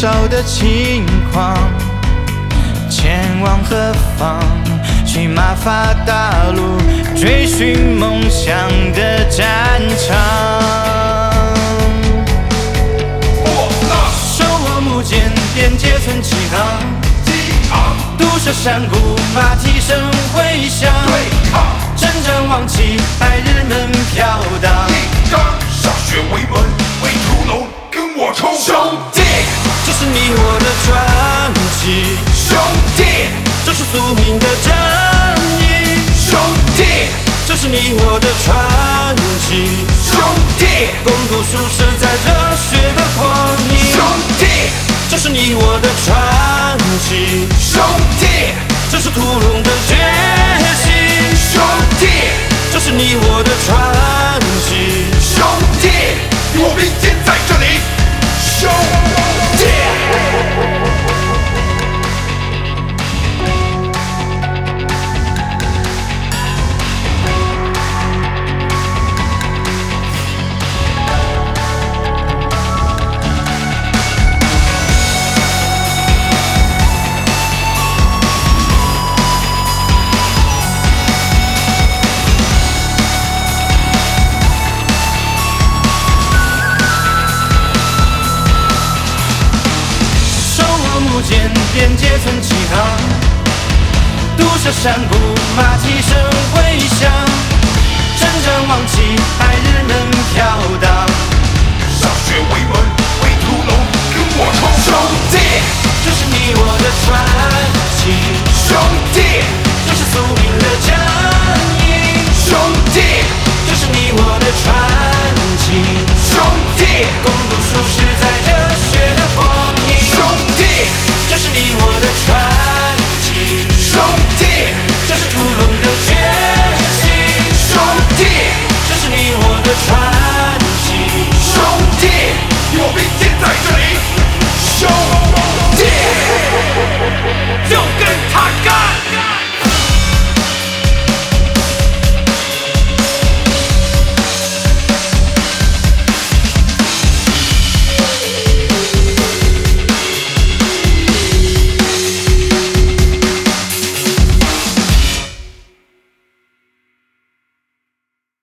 少的轻狂，前往何方？去马法大陆，追寻梦想的战场。手握木剑，边界村起航，毒蛇山谷，马蹄声回响。征战王旗，白日们飘荡。 歃血为盟，为屠龙，跟我冲！兄弟， 这是你我的传奇。 兄弟， 这是宿命的正义。 兄弟， 这是你我的传奇。 兄弟， 共度数十载热血的光阴。 兄弟， 这是你我的传奇。 兄弟， 这是屠龙的决心。 兄弟， 这是你我的传奇。 兄弟，我并肩在这里。兄弟。 边界村起航，毒蛇山谷，马蹄声回响。征战王旗，白日们飘荡。 歃血为盟，为屠龙，跟我冲！兄弟， 这是你我的传奇。 兄弟， 这是宿命的正义。 兄弟， 这是你我的传奇。 兄弟， 共度数十